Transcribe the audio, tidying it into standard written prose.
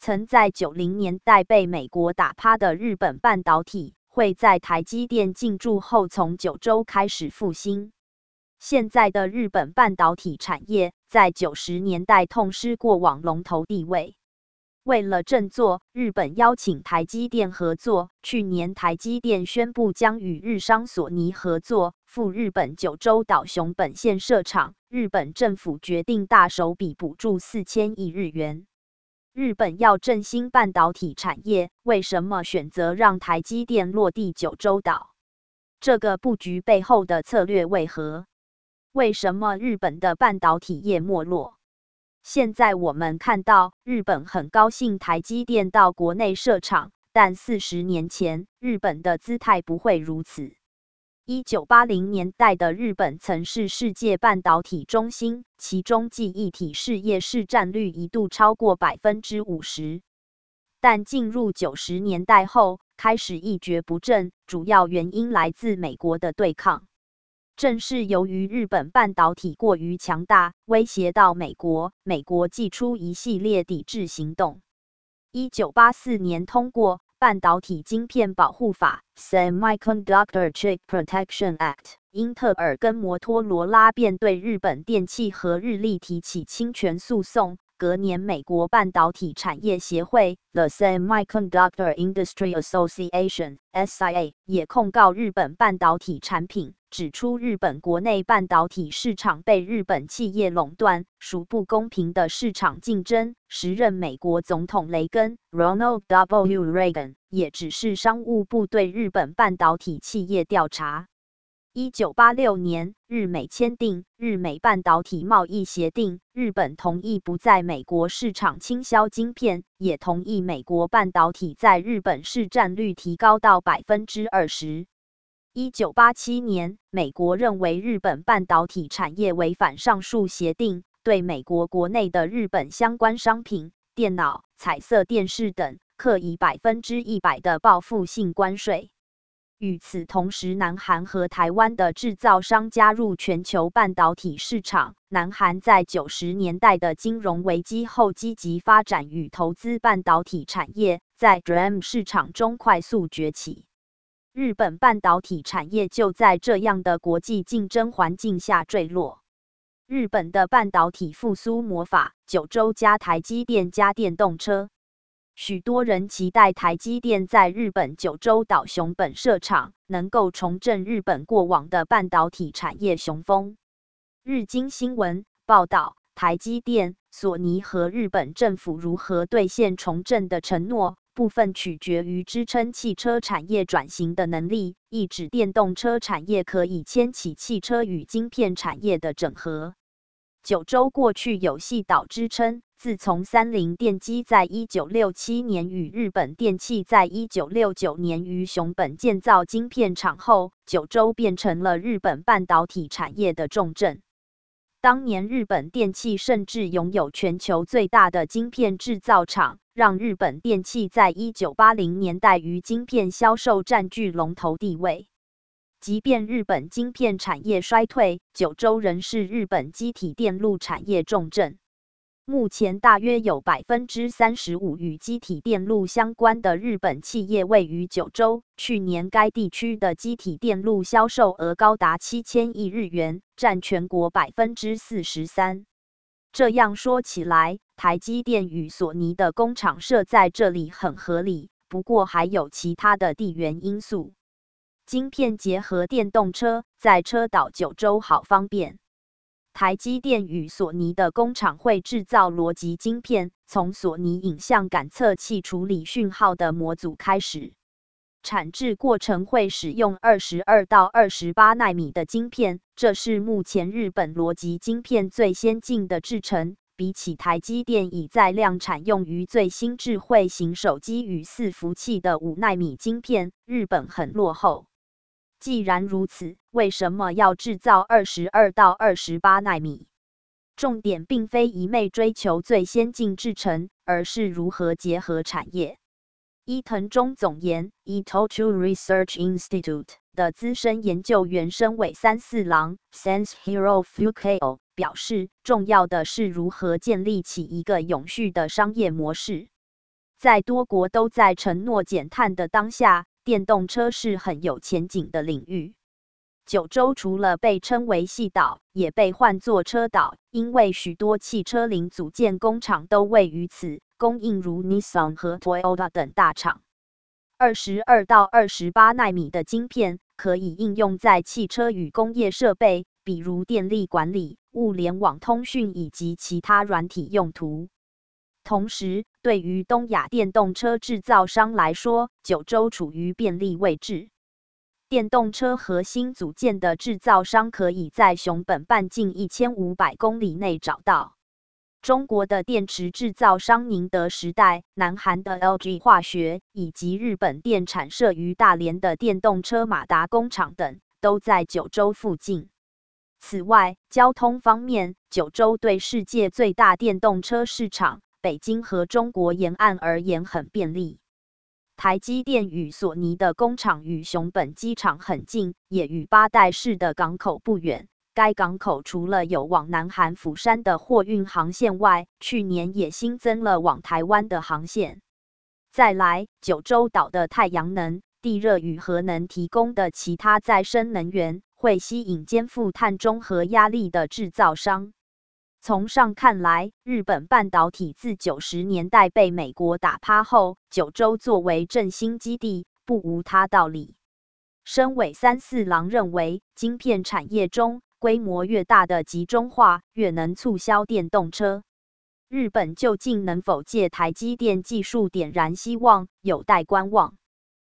曾在90年代被美国打趴的日本半导体，会在台积电进驻后从九州开始复兴。现在的日本半导体产业，在90年代痛失过往龙头地位。为了振作，日本邀请台积电合作。去年台积电宣布将与日商索尼合作，赴日本九州岛熊本县设厂。日本政府决定大手笔补助4000亿日元。日本要振兴半导体产业，为什么选择让台积电落地九州岛？这个布局背后的策略为何？为什么日本的半导体业没落？现在我们看到，日本很高兴台积电到国内设厂，但40年前，日本的姿态不会如此。1980年代的日本曾是世界半导体中心，其中记忆体事业市占率一度超过50%。但进入90年代后，开始一蹶不振，主要原因来自美国的对抗。正是由于日本半导体过于强大，威胁到美国，美国祭出一系列抵制行动。1984年通过《半导体晶片保护法》（Semiconductor Chip Protection Act）， 英特尔跟摩托罗拉便对日本电器和日立提起侵权诉讼。隔年，美国半导体产业协会 （The Semiconductor Industry Association，SIA） 也控告日本半导体产品，指出日本国内半导体市场被日本企业垄断，属不公平的市场竞争。时任美国总统雷根 （Ronald W. Reagan） 也指示商务部对日本半导体企业调查。1986年，日美签订日美半导体贸易协定，日本同意不在美国市场倾销晶片，也同意美国半导体在日本市占率提高到20%。1987年，美国认为日本半导体产业违反上述协定，对美国国内的日本相关商品、电脑、彩色电视等，课以100%的报复性关税。与此同时，南韩和台湾的制造商加入全球半导体市场。南韩在90年代的金融危机后积极发展与投资半导体产业，在 DRAM 市场中快速崛起。日本半导体产业就在这样的国际竞争环境下坠落。日本的半导体复苏魔法，九州加台积电加电动车。许多人期待台积电在日本九州岛熊本设厂，能够重振日本过往的半导体产业雄风。日经新闻报道，台积电、索尼和日本政府如何兑现重振的承诺，部分取决于支撑汽车产业转型的能力，意指电动车产业可以牵起汽车与晶片产业的整合。九州过去有细岛支撑，自从三菱电机在1967年与日本电器在1969年于熊本建造晶片厂后，九州变成了日本半导体产业的重镇。当年日本电器甚至拥有全球最大的晶片制造厂，让日本电器在1980年代于晶片销售占据龙头地位。即便日本晶片产业衰退，九州仍是日本机体电路产业重镇。目前大约有35%与机体电路相关的日本企业位于九州。去年该地区的机体电路销售额高达7000亿日元，占全国43%。这样说起来，台积电与索尼的工厂设在这里很合理，不过还有其他的地缘因素。晶片结合电动车，在车岛九州好方便。台积电与索尼的工厂会制造逻辑晶片，从索尼影像感测器处理讯号的模组开始。产制过程会使用22到28奈米的晶片，这是目前日本逻辑晶片最先进的制程。比起台积电已在量产用于最新智慧型手机与伺服器的5奈米晶片，日本很落后。既然如此，为什么要制造22到28奈米？重点并非一昧追求最先进制程，而是如何结合产业。伊藤忠总研 Itochu Research Institute 的资深研究员深尾三四郎 Senshiro Fukao 表示，重要的是如何建立起一个永续的商业模式。 在多国都在承诺减碳的当下，电动车是很有前景的领域。九州除了被称为矽岛，也被唤作车岛，因为许多汽车零组件工厂都位于此，供应如 Nissan 和 Toyota 等大厂。22到28奈米的晶片可以应用在汽车与工业设备，比如电力管理、物联网通讯以及其他软体用途。同时，对于东亚电动车制造商来说，九州处于便利位置。电动车核心组件的制造商可以在熊本半径1500公里内找到。中国的电池制造商宁德时代、南韩的 LG 化学以及日本电产设于大连的电动车马达工厂等，都在九州附近。此外，交通方面，九州对世界最大电动车市场北京和中国沿岸而言很便利。台积电与索尼的工厂与熊本机场很近，也与八代市的港口不远。该港口除了有往南韩釜山的货运航线外，去年也新增了往台湾的航线。再来，九州岛的太阳能、地热与核能提供的其他再生能源，会吸引肩负碳中和压力的制造商。从上看来，日本半导体自90年代被美国打趴后，九州作为振兴基地，不无他道理。深尾三四郎认为，晶片产业中规模越大的集中化，越能促销电动车。日本究竟能否借台积电技术点燃希望，有待观望。